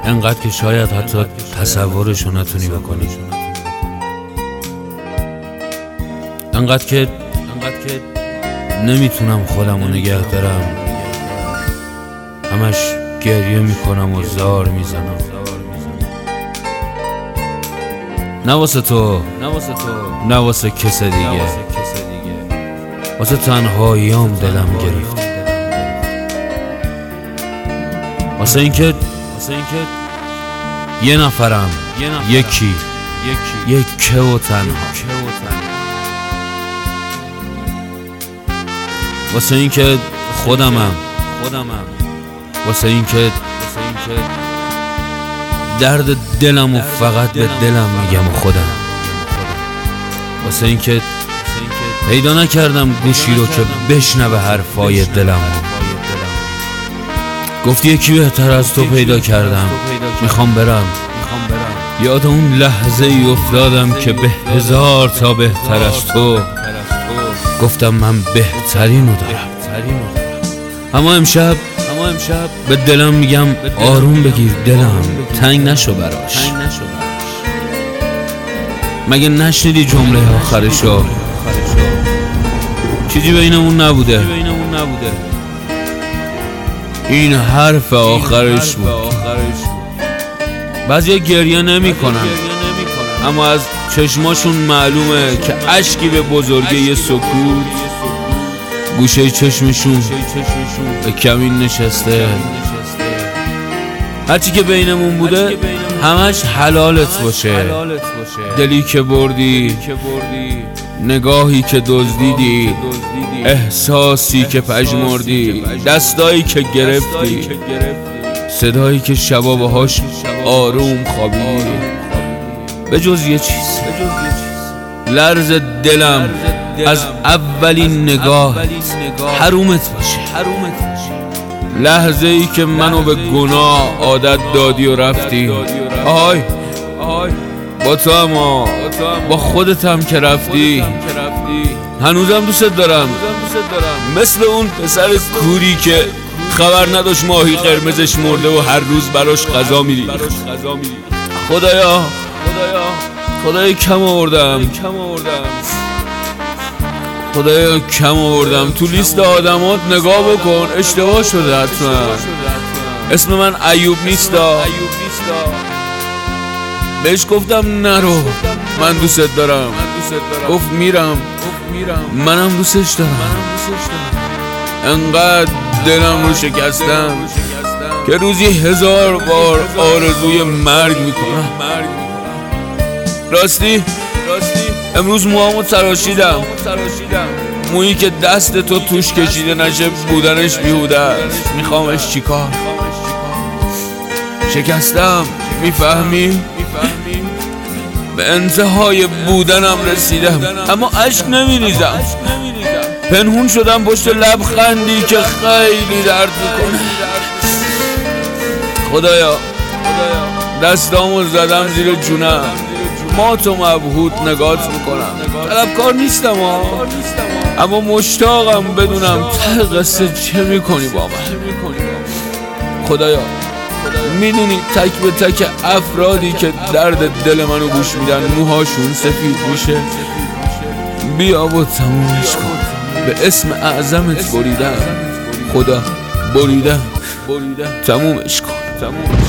انقدر که شاید حتی تصورشو نتونی بکنی، انقدر که نمیتونم خودمو نگه دارم، همش گریه میکنم و زار میزنم. نه واسه تو، نه واسه کس دیگه، واسه تنهاییام دلم گرفت، واسه اینکه یه نفرم، یکی یکه و تنها، واسه اینکه خودمم، واسه اینکه درد دلم و فقط به دلم میگم و خودم، واسه اینکه پیدا نکردم گوشی رو که بشنوه حرفای دلم. گفتی یکی بهتر از تو پیدا کردم، میخوام برم. یاد اون لحظه ای افتادم که به هزار تا بهتر از تو گفتم من بهترینو دارم. اما امشب به دلم میگم آروم بگیر دلم، تنگ نشو براش. مگه نشنیدی جمله آخرشو؟ چیزی بینمون نبوده، این حرف آخرش بود. بعضیا گریه نمی کنن، اما از چشماشون معلومه که اشکی به بزرگی یه سکوت گوشه چشمشون به کمین نشسته. هرچی که بینمون بوده همش حلالت باشه. دلی که بردی، نگاهی که دزدیدی، احساسی که پژمردی، دستایی که گرفتی، صدایی که شبا باهاش آروم خوابیدی. به جز یه چیز، لرز دلم از اولین نگاه حرومت باشه. لحظه ای که منو به گناه عادت دادی و رفتی. آهای با تو، اما با خودت هم که رفتی. هنوزم دوست دارم، مثل اون پسر کوری که خبر نداشت ماهی قرمزش مرده و هر روز براش غذا می‌ریخت. خدایا کم آوردم. تو لیست آدمات نگاه بکن، اشتباه شده حتما. اسم من ایوب نیستا. بهش گفتم نرو، من دوست دارم. گفت میرم، منم دوستش دارم. انقدر دلم رو شکستم که روزی 1000 بار آرزوی مرگ میکنم. راستی امروز موهامو تراشیدم، مویی که دست تو توش کشیده نشه بودنش بیهوده است. میخوامش چیکار؟ شکستم، میفهمی؟ به انتهای بودنم رسیدم، اما اشک نمیریزم. پنهون شدم پشت لبخندی که خیلی درد میکنه. خدایا دستامو زدم زیر جونم، مات و مبهوت نگات میکنم. طلبکار نیستم اما مشتاقم بدونم ته قصه چه میکنی با من. خدایا میدونی تک به تک افرادی که درد دل منو گوش میدن موهاشون سفید میشه. بیا و تمومش کن. به اسم اعظمت بریدم، خدا بریدم، تمومش کن.